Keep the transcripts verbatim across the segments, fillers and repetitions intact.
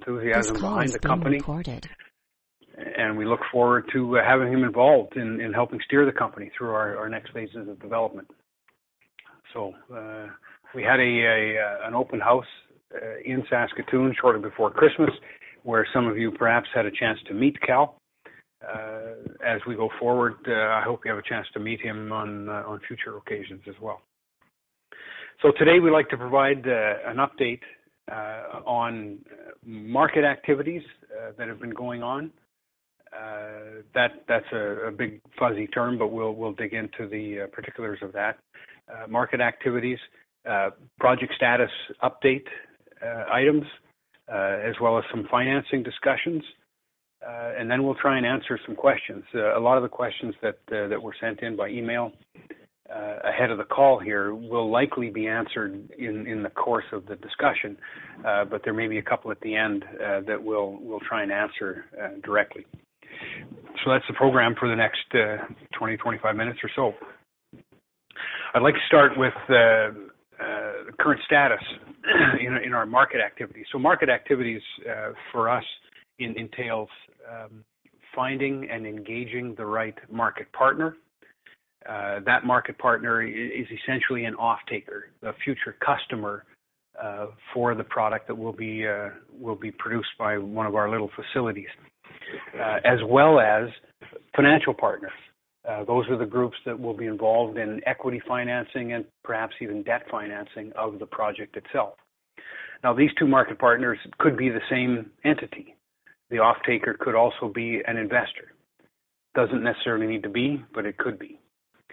enthusiasm behind the company. Recorded. And we look forward to uh, having him involved in, in helping steer the company through our, our next phases of development. So uh, we had a, a an open house uh, in Saskatoon shortly before Christmas, where some of you perhaps had a chance to meet Cal. Uh, as we go forward, uh, I hope you have a chance to meet him on uh, on future occasions as well. So today we'd like to provide uh, an update uh, on market activities uh, that have been going on. Uh, that that's a, a big fuzzy term, but we'll we'll dig into the uh, particulars of that. Uh, market activities, uh, project status update uh, items, uh, as well as some financing discussions, uh, and then we'll try and answer some questions. Uh, a lot of the questions that uh, that were sent in by email uh, ahead of the call here will likely be answered in, in the course of the discussion, uh, but there may be a couple at the end uh, that we'll we'll try and answer uh, directly. So that's the program for the next uh, twenty, twenty-five minutes or so. I'd like to start with uh, uh, the current status in, in our market activities. So market activities uh, for us in, entails um, finding and engaging the right market partner. Uh, that market partner is essentially an off-taker, a future customer uh, for the product that will be uh, will be produced by one of our little facilities. Uh, as well as financial partners. Uh, those are the groups that will be involved in equity financing and perhaps even debt financing of the project itself. Now, these two market partners could be the same entity. The off-taker could also be an investor. Doesn't necessarily need to be, but it could be.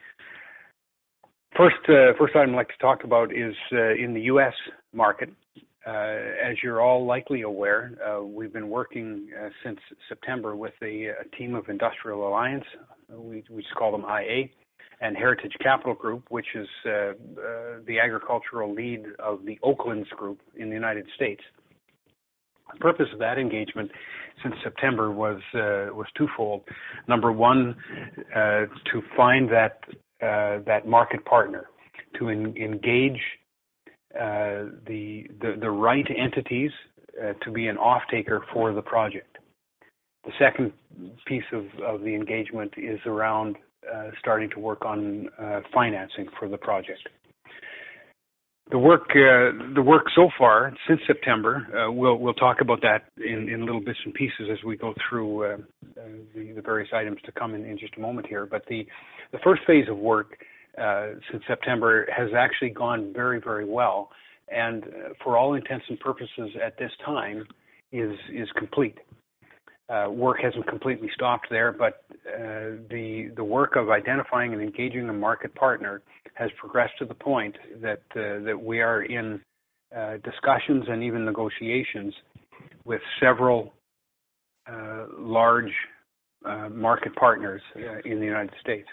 First, uh, first item I'd like to talk about is uh, in the U S market. Uh, as you're all likely aware, uh, we've been working uh, since September with a, a team of Industrial Alliance, we, we just call them I A, and Heritage Capital Group, which is uh, uh, the agricultural lead of the Oaklands Group in the United States. The purpose of that engagement since September was uh, was twofold. Number one, uh, to find that uh, that market partner, to en- engage Uh, the, the the right entities uh, to be an off-taker for the project. The second piece of, of the engagement is around uh, starting to work on uh, financing for the project. The work uh, the work so far since September, uh, we'll we'll talk about that in, in little bits and pieces as we go through uh, uh, the, the various items to come in, in just a moment here. But the the first phase of work Uh, since September has actually gone very, very well, and uh, for all intents and purposes at this time is is complete. Uh, work hasn't completely stopped there, but uh, the the work of identifying and engaging a market partner has progressed to the point that uh, that we are in uh, discussions and even negotiations with several uh, large uh, market partners uh, in the United States.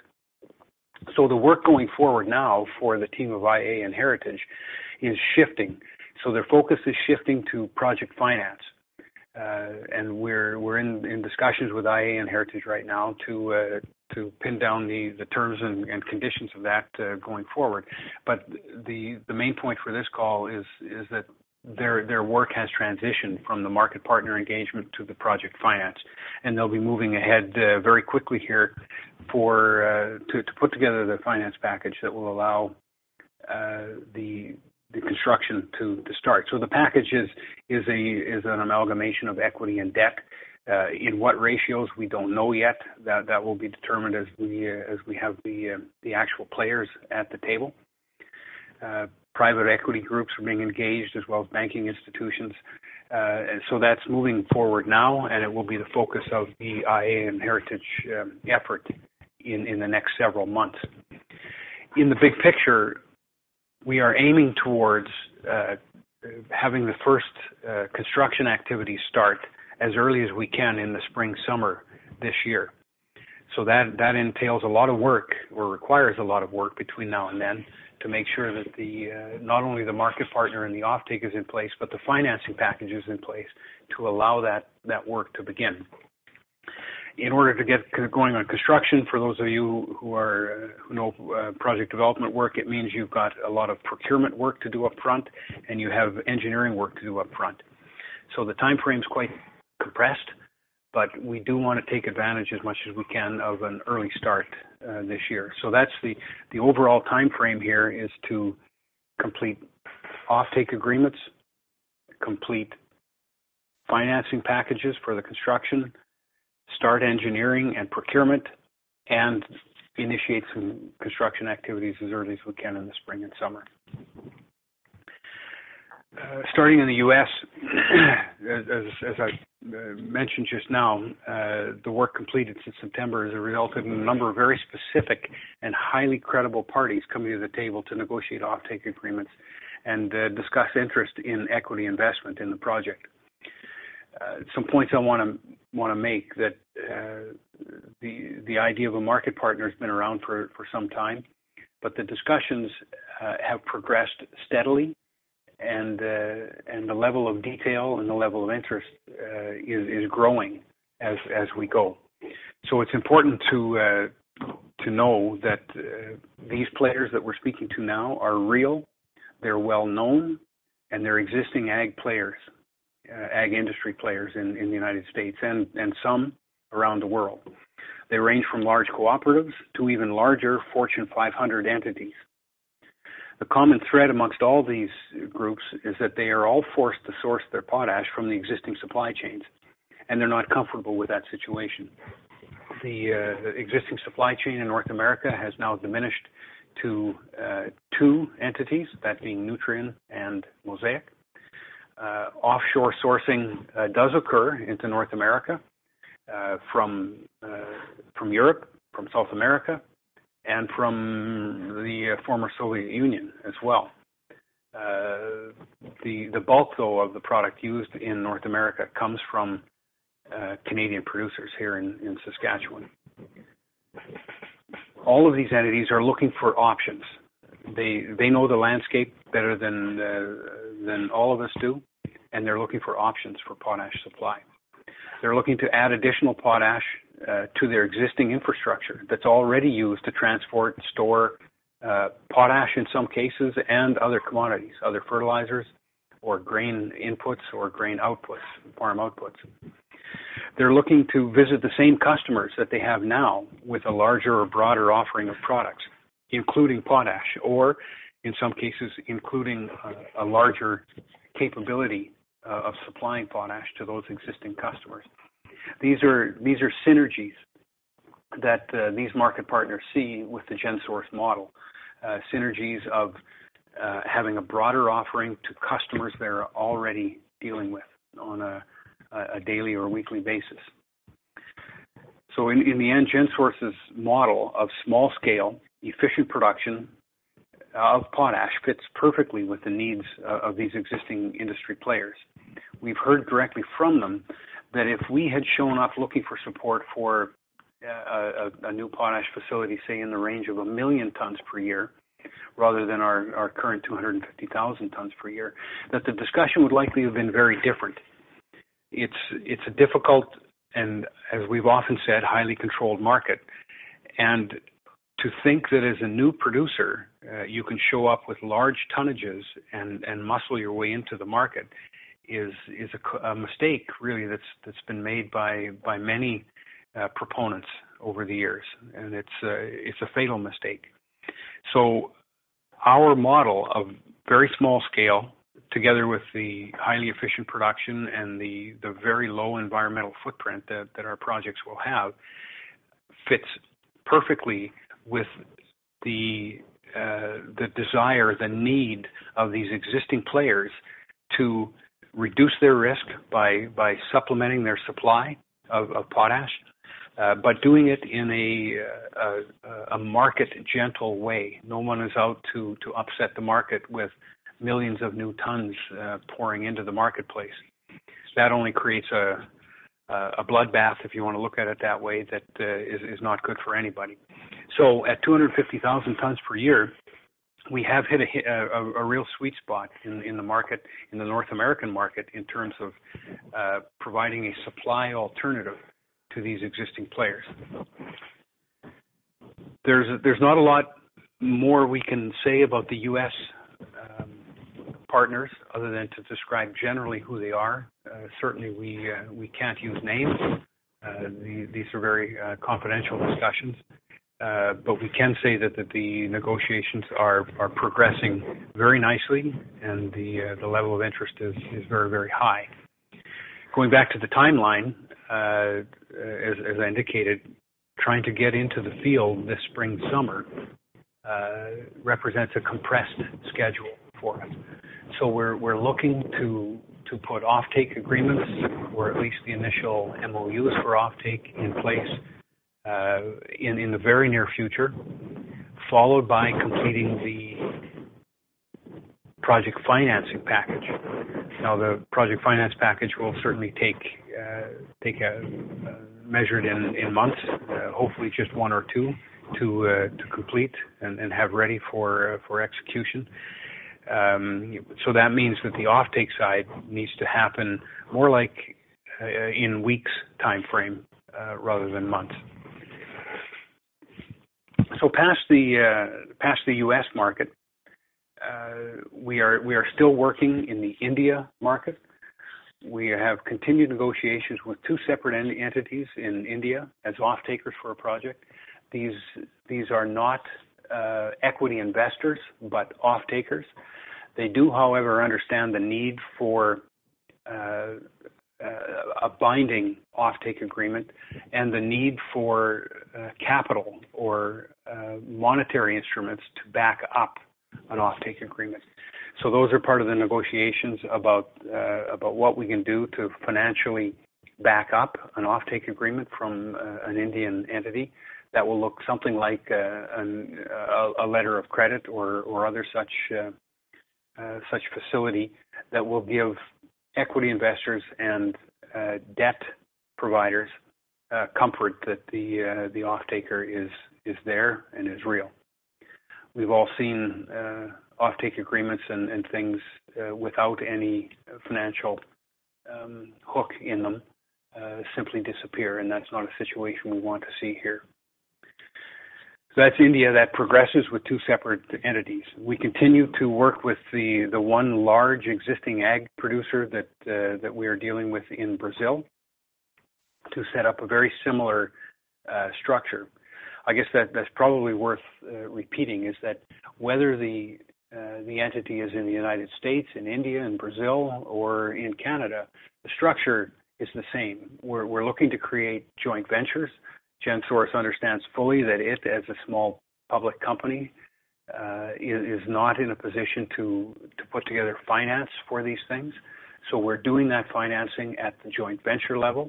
So the work going forward now for the team of I A and Heritage is shifting. So their focus is shifting to project finance. Uh, and we're we're in, in discussions with I A and Heritage right now to uh, to pin down the, the terms and, and conditions of that uh, going forward. But the the main point for this call is is that their their work has transitioned from the market partner engagement to the project finance, and they'll be moving ahead uh, very quickly here for uh, to to put together the finance package that will allow uh, the the construction to to start. So the package is is a is an amalgamation of equity and debt. Uh, in what ratios we don't know yet. That that will be determined as we uh, as we have the uh, the actual players at the table. Uh, private equity groups are being engaged, as well as banking institutions. Uh, and so that's moving forward now, and it will be the focus of the I A and Heritage um, effort in, in the next several months. In the big picture, we are aiming towards uh, having the first uh, construction activities start as early as we can in the spring, summer this year. So that, that entails a lot of work, or requires a lot of work between now and then, to make sure that the uh, not only the market partner and the offtake is in place, but the financing package is in place to allow that, that work to begin. In order to get going on construction, for those of you who are uh, who know uh, project development work, it means you've got a lot of procurement work to do up front, and you have engineering work to do up front. So the time frame is quite compressed, but we do want to take advantage as much as we can of an early start uh, this year. So that's the, the overall time frame here is to complete offtake agreements, complete financing packages for the construction, start engineering and procurement, and initiate some construction activities as early as we can in the spring and summer. Uh, starting in the U S, as, as I uh, mentioned just now, uh, the work completed since September has resulted in a number of very specific and highly credible parties coming to the table to negotiate offtake agreements and uh, discuss interest in equity investment in the project. Uh, some points I want to want to make that uh, the the idea of a market partner has been around for, for some time, but the discussions uh, have progressed steadily, and uh, and the level of detail and the level of interest uh, is is growing as as we go. So it's important to uh, to know that uh, these players that we're speaking to now are real, they're well known, and they're existing ag players. Uh, ag industry players in, in the United States and, and some around the world. They range from large cooperatives to even larger Fortune five hundred entities. The common thread amongst all these groups is that they are all forced to source their potash from the existing supply chains, and they're not comfortable with that situation. The, uh, the existing supply chain in North America has now diminished to uh, two entities, that being Nutrien and Mosaic. Uh, offshore sourcing uh, does occur into North America uh, from uh, from Europe, from South America, and from the uh, former Soviet Union as well. Uh, the the bulk, though, of the product used in North America comes from uh, Canadian producers here in, in Saskatchewan. All of these entities are looking for options. They they know the landscape better than uh, than all of us do, and they're looking for options for potash supply. They're looking to add additional potash uh, to their existing infrastructure that's already used to transport, store uh, potash in some cases, and other commodities, other fertilizers, or grain inputs or grain outputs, farm outputs. They're looking to visit the same customers that they have now with a larger or broader offering of products, including potash, or in some cases, including a, a larger capability uh, of supplying potash to those existing customers. These are these are synergies that uh, these market partners see with the GenSource model. Uh, synergies of uh, having a broader offering to customers they're already dealing with on a, a daily or weekly basis. So in, in the end, GenSource's model of small-scale, efficient production of potash fits perfectly with the needs uh, of these existing industry players. We've heard directly from them that if we had shown up looking for support for a, a, a new potash facility, say in the range of a million tons per year, rather than our, our current two hundred fifty thousand tons per year, that the discussion would likely have been very different. It's, it's a difficult and, as we've often said, highly controlled market. And to think that as a new producer, uh, you can show up with large tonnages and, and muscle your way into the market is is a, a mistake, really, that's that's been made by by many uh, proponents over the years, and it's uh, it's a fatal mistake. So our model of very small scale, together with the highly efficient production and the the very low environmental footprint that, that our projects will have, fits perfectly with the uh, the desire, the need of these existing players to reduce their risk by by supplementing their supply of, of potash, uh, but doing it in a, a, a market gentle way. No one is out to to upset the market with millions of new tons uh, pouring into the marketplace. That only creates a a bloodbath, if you want to look at it that way, that uh, is, is not good for anybody. So at two hundred fifty thousand tons per year, we have hit a, a, a real sweet spot in, in the market, in the North American market, in terms of uh, providing a supply alternative to these existing players. There's there's not a lot more we can say about the U S um, partners other than to describe generally who they are. Uh, Uh, certainly, we uh, we can't use names. Uh, the, these are very uh, confidential discussions. Uh, but we can say that, that the negotiations are, are progressing very nicely, and the uh, the level of interest is, is very, very high. Going back to the timeline, uh, as, as I indicated, trying to get into the field this spring, summer uh, represents a compressed schedule for us. So we're we're looking to to put offtake agreements, or at least the initial M O Us for offtake, in place uh, in in the very near future, followed by completing the project financing package. Now, the project finance package will certainly take uh, take a, uh, measured in in months, uh, hopefully just one or two, to uh, to complete and, and have ready for uh, for execution. Um, so that means that the offtake side needs to happen more like uh, in weeks time frame uh, rather than months. So past the uh, past the U S market, uh, we are we are still working in the India market. We have continued negotiations with two separate ent- entities in India as off-takers for a project. These these are not uh, equity investors, but off-takers. They do, however, understand the need for uh, a binding offtake agreement and the need for uh, capital or uh, monetary instruments to back up an offtake agreement. So those are part of the negotiations about uh, about what we can do to financially back up an offtake agreement from uh, an Indian entity. That will look something like uh, an, a, a letter of credit or, or other such uh, uh, such facility that will give equity investors and uh, debt providers uh, comfort that the uh, the off-taker is is there and is real. We've all seen uh, off-take agreements and, and things uh, without any financial um, hook in them uh, simply disappear, and that's not a situation we want to see here. So that's India. That progresses with two separate entities. We continue to work with the, the one large existing ag producer that uh, that we are dealing with in Brazil to set up a very similar uh, structure. I guess that that's probably worth uh, repeating is that whether the uh, the entity is in the United States, in India, in Brazil, or in Canada, the structure is the same. We're we're looking to create joint ventures. GenSource understands fully that it, as a small public company, uh, is, is not in a position to, to put together finance for these things. So we're doing that financing at the joint venture level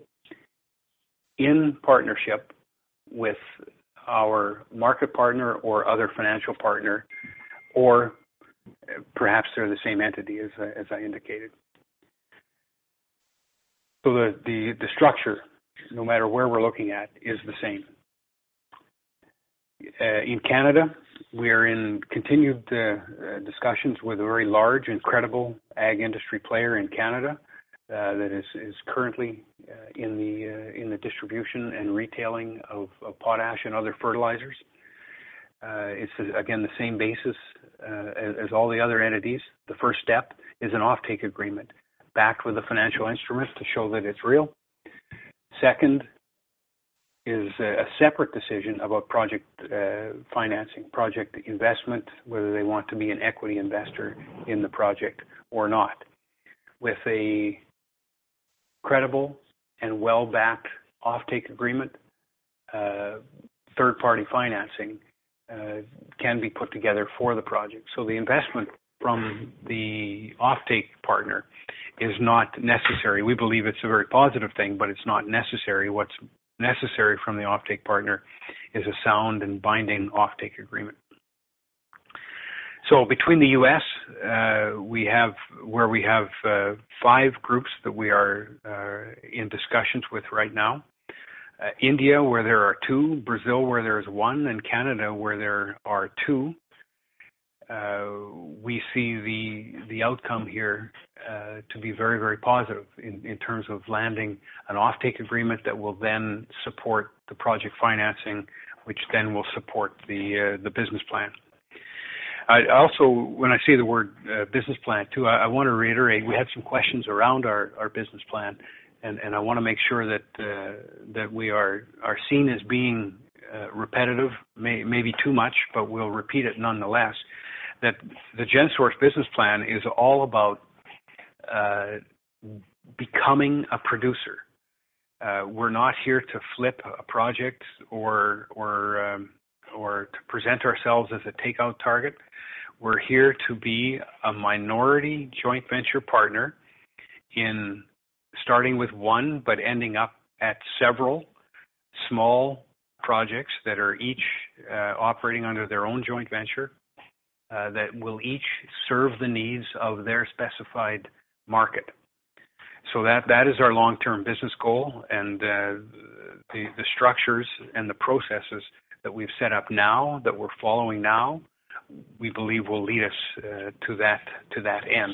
in partnership with our market partner or other financial partner, or perhaps they're the same entity as, as I indicated. So the, the, the structure, no matter where we're looking at, is the same. Uh, in Canada, we are in continued uh, uh, discussions with a very large and credible ag industry player in Canada uh, that is, is currently uh, in the uh, in the distribution and retailing of, of potash and other fertilizers. Uh, it's again the same basis uh, as, as all the other entities. The first step is an offtake agreement backed with a financial instrument to show that it's real. Second is a separate decision about project uh, financing, project investment, whether they want to be an equity investor in the project or not. With a credible and well-backed offtake agreement, uh, third-party financing uh, can be put together for the project. So the investment from the offtake partner is not necessary. We believe it's a very positive thing, but it's not necessary. What's necessary from the offtake partner is a sound and binding offtake agreement. So between the U S, uh, we have where we have uh, five groups that we are uh, in discussions with right now. Uh, India, where there are two, Brazil, where there's one, and Canada, where there are two. Uh, we see the the outcome here uh, to be very, very positive in, in terms of landing an offtake agreement that will then support the project financing, which then will support the uh, the business plan. I also, when I say the word uh, business plan too, I, I want to reiterate we had some questions around our, our business plan, and, and I want to make sure that uh, that we are are seen as being uh, repetitive, may, maybe too much, but we'll repeat it nonetheless. That the GenSource business plan is all about uh, becoming a producer. Uh, we're not here to flip a project or or um, or to present ourselves as a takeout target. We're here to be a minority joint venture partner in starting with one, but ending up at several small projects that are each uh, operating under their own joint venture, uh, that will each serve the needs of their specified market. So that, that is our long-term business goal, and uh, the, the structures and the processes that we've set up now, that we're following now, we believe will lead us uh, to that to that end.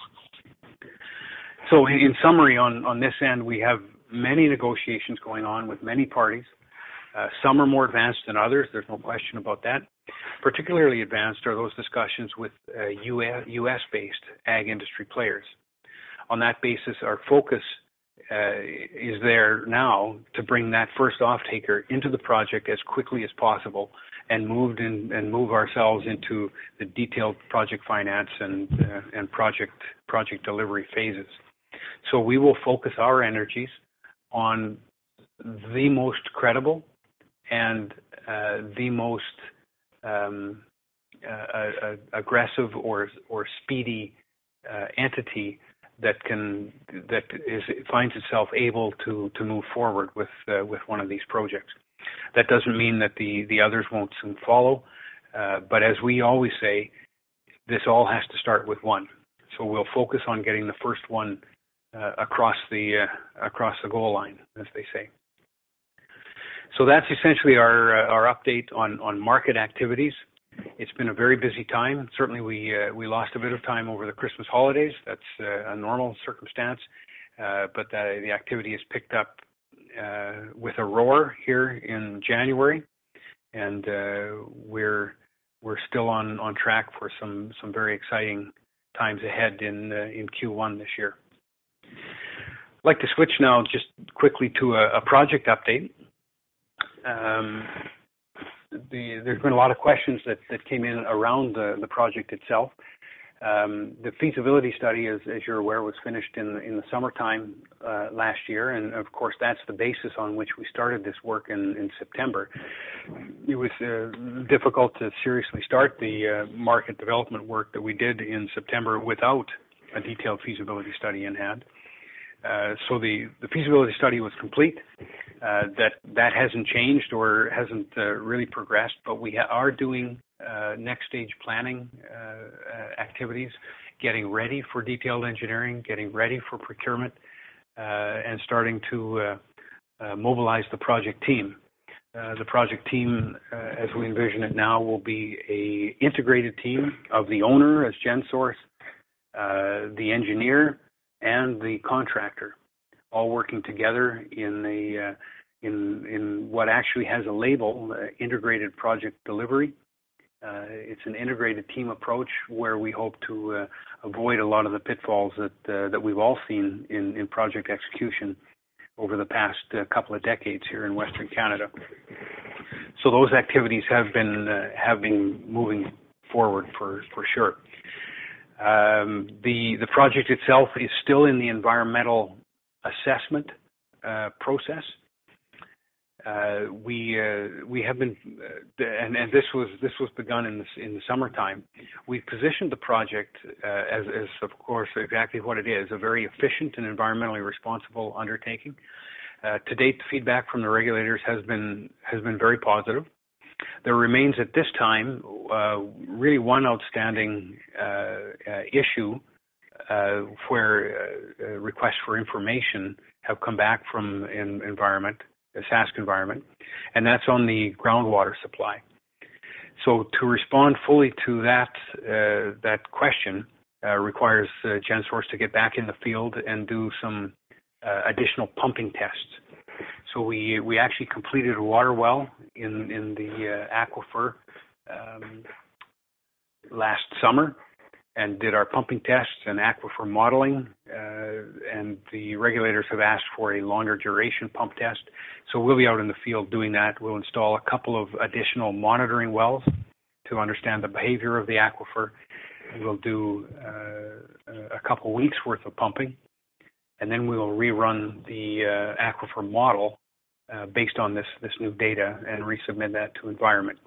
So in, in summary, on, on this end, we have many negotiations going on with many parties. Uh, some are more advanced than others. There's no question about that. Particularly advanced are those discussions with uh, U S-based ag industry players. On that basis, our focus uh, is there now to bring that first off-taker into the project as quickly as possible and moved in, and move ourselves into the detailed project finance and uh, and project project delivery phases. So we will focus our energies on the most credible and uh, the most um, uh, uh, aggressive or or speedy uh, entity that can that is finds itself able to to move forward with uh, with one of these projects. That doesn't mean that the the others won't soon follow, uh, but as we always say, this all has to start with one. So we'll focus on getting the first one uh, across the uh, across the goal line, as they say. So that's essentially our uh, our update on on market activities. It's been a very busy time. Certainly, we uh, we lost a bit of time over the Christmas holidays. That's uh, a normal circumstance, uh, but the, the activity has picked up uh, with a roar here in January, and uh, we're we're still on, on track for some some very exciting times ahead in uh, in Q one this year. I'd like to switch now just quickly to a, a project update. Um, The, there's been a lot of questions that, that came in around the, the project itself. Um, the feasibility study, as, as you're aware, was finished in, in the summertime uh, last year, and of course that's the basis on which we started this work in, in September. It was uh, difficult to seriously start the uh, market development work that we did in September without a detailed feasibility study in hand. Uh, so the, the feasibility study was complete. Uh, that that hasn't changed or hasn't uh, really progressed, but we ha- are doing uh, next stage planning uh, uh, activities, getting ready for detailed engineering, getting ready for procurement, uh, and starting to uh, uh, mobilize the project team. Uh, the project team, uh, as we envision it now, will be a integrated team of the owner as GenSource, uh, the engineer, and the contractor, all working together in a uh, in in what actually has a label, uh, integrated project delivery. Uh, it's an integrated team approach where we hope to uh, avoid a lot of the pitfalls that uh, that we've all seen in, in project execution over the past uh, couple of decades here in Western Canada. So those activities have been uh, have been moving forward for for sure. Um, the the project itself is still in the environmental assessment uh, process. Uh, we uh, we have been, uh, and, and this was this was begun in the in the summertime. We've positioned the project uh, as, as of course exactly what it is, a very efficient and environmentally responsible undertaking. Uh, to date, the feedback from the regulators has been has been very positive. There remains at this time uh, really one outstanding uh, uh, issue uh, where uh, requests for information have come back from in environment, the Sask environment, and that's on the groundwater supply. So to respond fully to that uh, that question uh, requires uh, GenSource to get back in the field and do some uh, additional pumping tests. So we we actually completed a water well in in the uh, aquifer um, last summer and did our pumping tests and aquifer modeling, uh, and the regulators have asked for a longer duration pump test. So we'll be out in the field doing that. We'll install a couple of additional monitoring wells to understand the behavior of the aquifer. We'll do uh, a couple weeks worth of pumping, and then we'll rerun the uh, aquifer model uh, based on this, this new data and resubmit that to environment.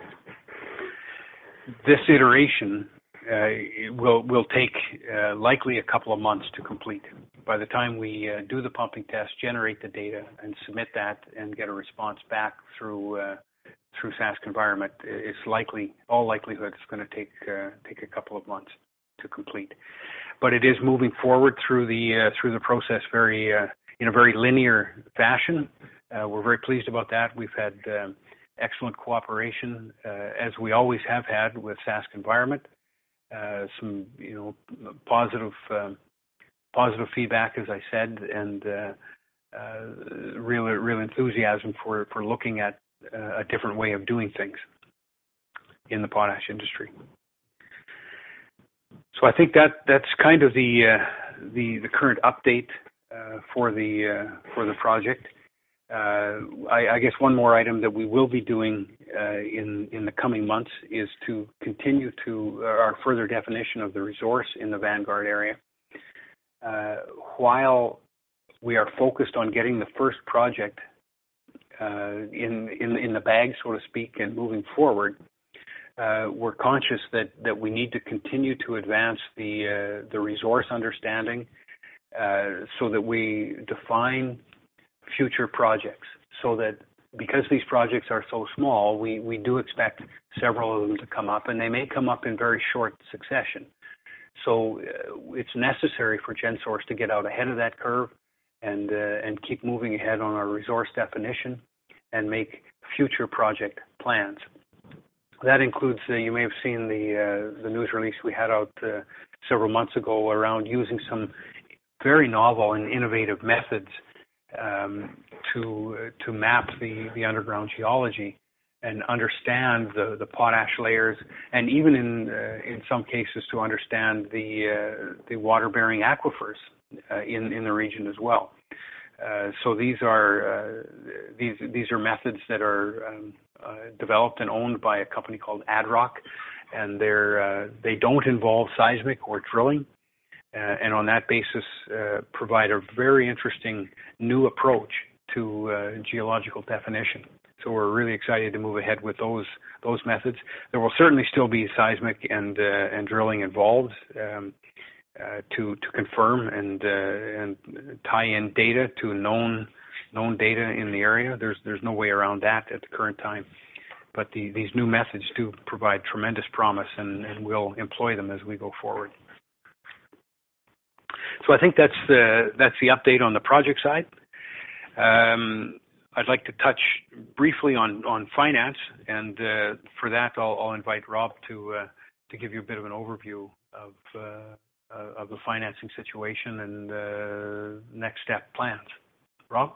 This iteration uh, will, will take uh, likely a couple of months to complete. By the time we uh, do the pumping test, generate the data, and submit that and get a response back through uh, through Sask Environment, it's likely, all likelihood, it's going to take uh, take a couple of months to complete. But it is moving forward through the uh, through the process very uh, in a very linear fashion. Uh, we're very pleased about that. We've had um, excellent cooperation, uh, as we always have had with Sask Environment. Uh, some you know positive um, positive feedback, as I said, and uh, uh, real real enthusiasm for for looking at Uh, a different way of doing things in the potash industry. So I think that that's kind of the uh, the, the current update uh, for the uh, for the project. Uh, I, I guess one more item that we will be doing uh, in in the coming months is to continue to uh, our further definition of the resource in the Vanguard area. Uh, while we are focused on getting the first project Uh, in, in in the bag, so to speak, and moving forward, uh, we're conscious that, that we need to continue to advance the uh, the resource understanding uh, so that we define future projects. So that because these projects are so small, we, we do expect several of them to come up, and they may come up in very short succession. So uh, it's necessary for GenSource to get out ahead of that curve and uh, and keep moving ahead on our resource definition and make future project plans. That includes, uh, you may have seen the uh, the news release we had out uh, several months ago around using some very novel and innovative methods um, to uh, to map the the underground geology and understand the the potash layers, and even in uh, in some cases to understand the uh, the water bearing aquifers Uh, in in the region as well. Uh, so these are uh, these these are methods that are um, uh, developed and owned by a company called AdRock, and they're uh, they don't involve seismic or drilling, uh, and on that basis uh, provide a very interesting new approach to uh, geological definition. So we're really excited to move ahead with those those methods. There will certainly still be seismic and uh, and drilling involved. Um, Uh, to to confirm and uh, and tie in data to known known data in the area. There's there's no way around that at the current time. But the, these new methods do provide tremendous promise, and, and we'll employ them as we go forward. So I think that's the that's the update on the project side. Um, I'd like to touch briefly on on finance, and uh, for that I'll, I'll invite Rob to uh, to give you a bit of an overview of. Uh, Uh, of the financing situation and uh, next step plans. Rob?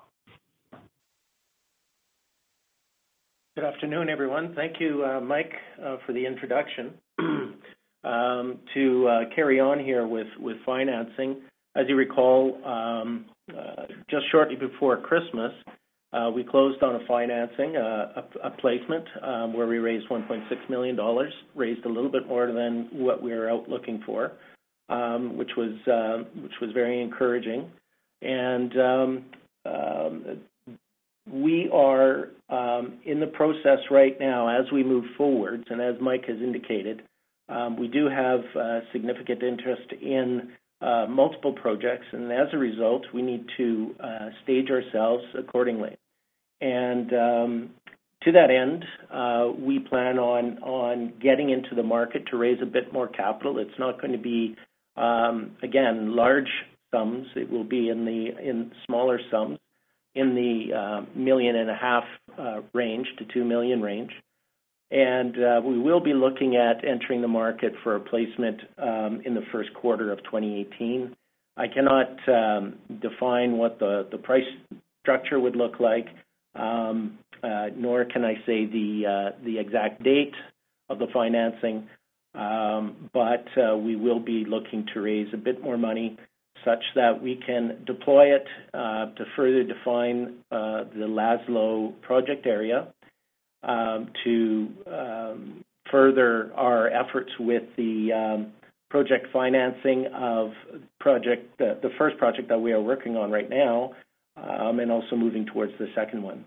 Good afternoon, everyone. Thank you, uh, Mike, uh, for the introduction. um, to uh, carry on here with, with financing, as you recall, um, uh, just shortly before Christmas, uh, we closed on a financing, uh, a, a placement, um, where we raised one point six million dollars, raised a little bit more than what we were out looking for. Um, which was uh, which was very encouraging, and um, um, we are um, in the process right now as we move forwards, and as Mike has indicated, um, we do have uh, significant interest in uh, multiple projects, and as a result, we need to uh, stage ourselves accordingly. And um, to that end, uh, we plan on on getting into the market to raise a bit more capital. It's not going to be Um, again, large sums. It will be in the in smaller sums, in the uh, million and a half uh, range to two million range, and uh, we will be looking at entering the market for a placement um, in the first quarter of twenty eighteen. I cannot um, define what the the price structure would look like, um, uh, nor can I say the uh, the exact date of the financing. Um, but uh, we will be looking to raise a bit more money such that we can deploy it uh, to further define uh, the Laszlo project area, um, to um, further our efforts with the um, project financing of project, uh, the first project that we are working on right now, um, and also moving towards the second one.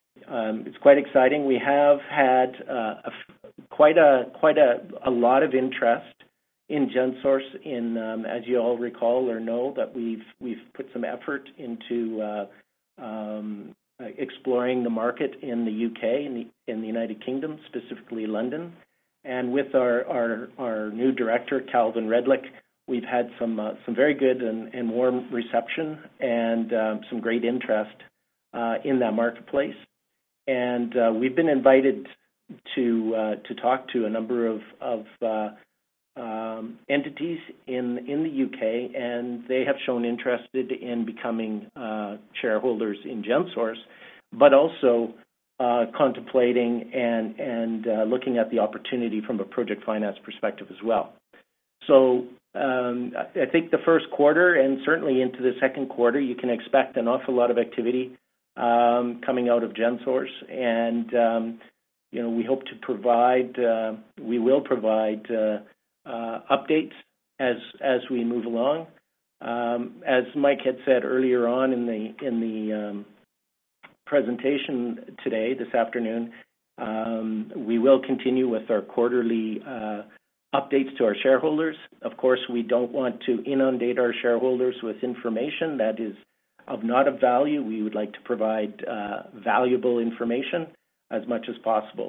Um, it's quite exciting. We have had uh, a, quite a quite a, a lot of interest in GenSource. In um, as you all recall or know, that we've we've put some effort into uh, um, exploring the market in the U K, in the in the United Kingdom, specifically London. And with our our, our new director, Calvin Redlick, we've had some uh, some very good and, and warm reception and um, some great interest uh, in that marketplace. And uh, we've been invited to uh, to talk to a number of, of uh, um, entities in in the U K, and they have shown interest in becoming uh, shareholders in GenSource, but also uh, contemplating and and uh, looking at the opportunity from a project finance perspective as well. So um, I think the first quarter and certainly into the second quarter, you can expect an awful lot of activity Um, coming out of GenSource, and um, you know, we hope to provide, uh, we will provide uh, uh, updates as as we move along. Um, as Mike had said earlier on in the in the um, presentation today, this afternoon, um, we will continue with our quarterly uh, updates to our shareholders. Of course, we don't want to inundate our shareholders with information that is of not of value. We would like to provide uh, valuable information as much as possible.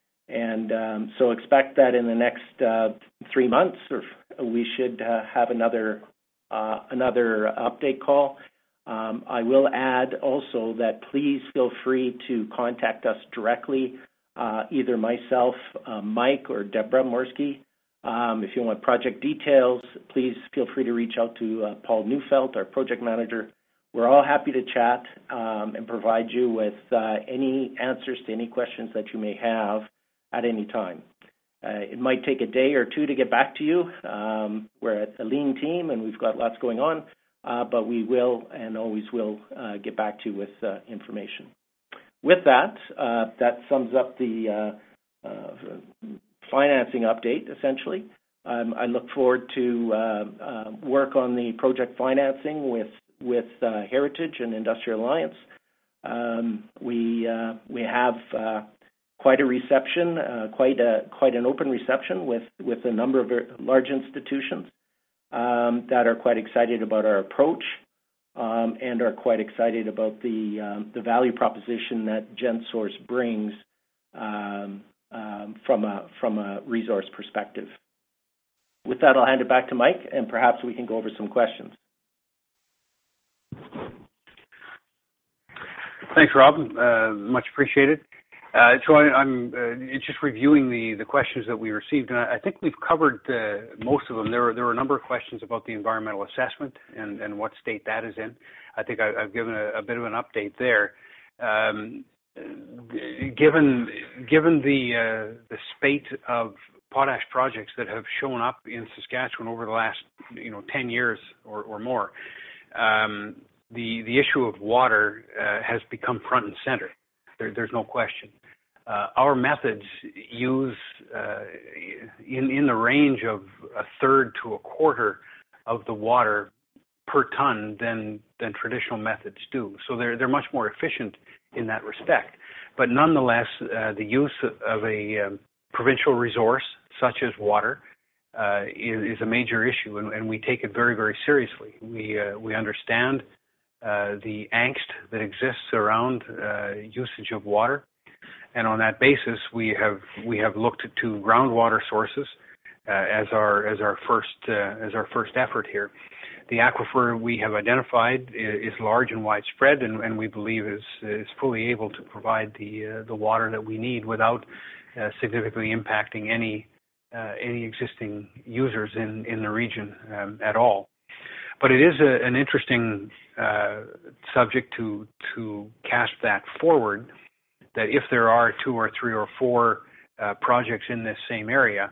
And um, so expect that in the next uh, three months, or we should uh, have another uh, another update call. Um, I will add also that please feel free to contact us directly, uh, either myself, uh, Mike, or Deborah Morsky. Um, if you want project details, please feel free to reach out to uh, Paul Neufeld, our project manager. We're all happy to chat um, and provide you with uh, any answers to any questions that you may have at any time. Uh, it might take a day or two to get back to you. Um, we're a lean team and we've got lots going on, uh, but we will and always will uh, get back to you with uh, information. With that, uh, that sums up the uh, uh, financing update, essentially. Um, I look forward to uh, uh, work on the project financing with with uh, Heritage and Industrial Alliance. Um, we uh, we have uh, quite a reception, uh, quite a quite an open reception with with a number of large institutions um, that are quite excited about our approach um, and are quite excited about the um, the value proposition that GenSource brings um, um, from a from a resource perspective. With that, I'll hand it back to Mike, and perhaps we can go over some questions. Thanks, Rob. Uh, much appreciated. Uh, so I, I'm uh, just reviewing the, the questions that we received, and I, I think we've covered uh, most of them. There were, there were a number of questions about the environmental assessment and, and what state that is in. I think I, I've given a, a bit of an update there. Um, given given the uh, the spate of potash projects that have shown up in Saskatchewan over the last you know ten years or, or more, um, the the issue of water uh, has become front and center. There, there's no question. Uh, our methods use uh, in in the range of a third to a quarter of the water per ton than than traditional methods do. So they're they're much more efficient in that respect. But nonetheless, uh, the use of a um, provincial resource such as water uh, is, is a major issue, and, and we take it very very seriously. We uh, we understand Uh, the angst that exists around uh, usage of water, and on that basis, we have we have looked to groundwater sources uh, as our as our first uh, as our first effort here. The aquifer we have identified is, is large and widespread, and, and we believe is is fully able to provide the uh, the water that we need without uh, significantly impacting any uh, any existing users in in the region um, at all. But it is a, an interesting uh, subject to to cast that forward, that if there are two or three or four uh, projects in this same area,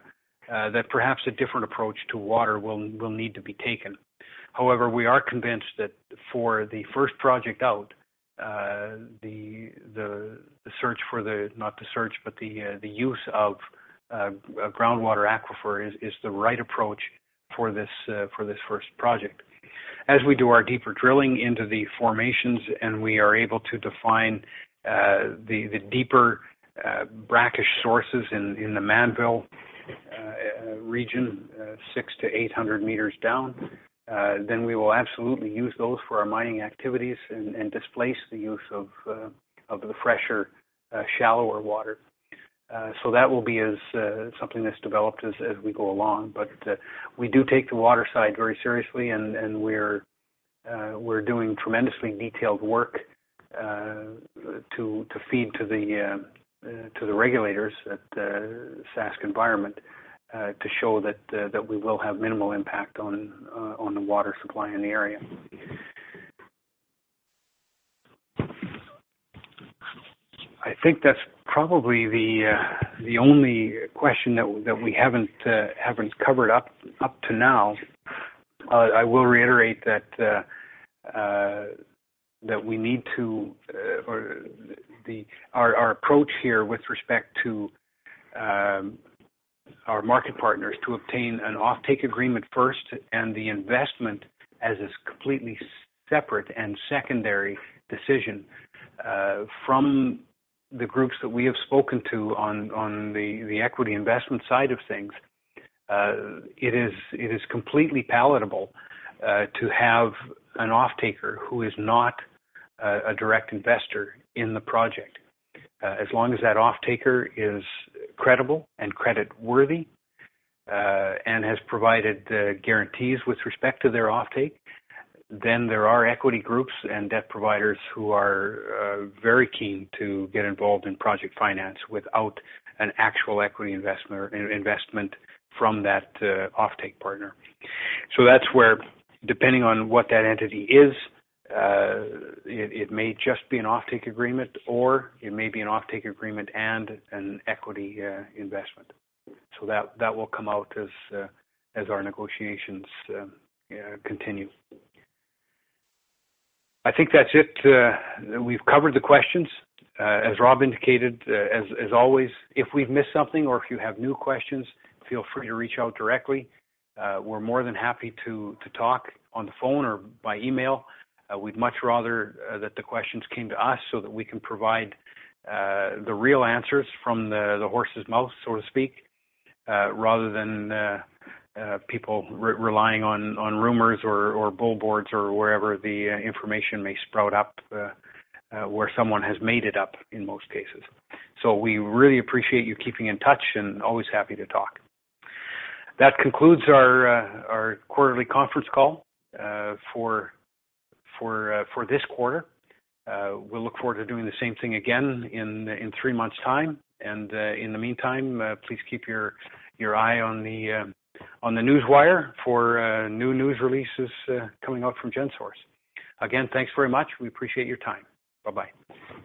uh, that perhaps a different approach to water will will need to be taken. However, we are convinced that for the first project out, uh, the, the the search for the not the search but the uh, the use of uh, a groundwater aquifer is, is the right approach for this uh, for this first project. As we do our deeper drilling into the formations and we are able to define uh, the the deeper uh, brackish sources in in the Mannville uh, region, uh, six to eight hundred meters down, uh, then we will absolutely use those for our mining activities and, and displace the use of uh, of the fresher, uh, shallower water. Uh, so that will be as uh, something that's developed as, as we go along. But uh, we do take the water side very seriously, and, and we're uh, we're doing tremendously detailed work uh, to to feed to the uh, uh, to the regulators at uh, Sask Environment uh, to show that uh, that we will have minimal impact on uh, on the water supply in the area. I think that's probably the uh, the only question that that we haven't uh, haven't covered up up to now. Uh, I will reiterate that uh, uh, that we need to uh, or the our, our approach here with respect to um, our market partners to obtain an offtake agreement first, and the investment as a completely separate and secondary decision uh, from the groups that we have spoken to on, on the, the equity investment side of things. Uh, it is it is completely palatable uh, to have an off-taker who is not uh, a direct investor in the project. Uh, as long as that off-taker is credible and credit-worthy uh, and has provided uh, guarantees with respect to their off-take, then there are equity groups and debt providers who are uh, very keen to get involved in project finance without an actual equity investment investment from that uh, offtake partner. So that's where, depending on what that entity is, uh, it, it may just be an offtake agreement, or it may be an offtake agreement and an equity uh, investment. So that that will come out as uh, as our negotiations uh, uh, continue. I think that's it. Uh, we've covered the questions. Uh, as Rob indicated, uh, as, as always, if we've missed something or if you have new questions, feel free to reach out directly. Uh, we're more than happy to, to talk on the phone or by email. Uh, we'd much rather uh, that the questions came to us so that we can provide uh, the real answers from the, the horse's mouth, so to speak, uh, rather than uh, Uh, people re- relying on, on rumors or, or billboards or wherever the uh, information may sprout up, uh, uh, where someone has made it up in most cases. So we really appreciate you keeping in touch and always happy to talk. That concludes our uh, our quarterly conference call uh, for for uh, for this quarter. Uh, we'll look forward to doing the same thing again in in three months' time. And uh, in the meantime, uh, please keep your your eye on the uh, on the newswire for uh, new news releases uh, coming out from GenSource. Again, thanks very much. We appreciate your time. Bye-bye.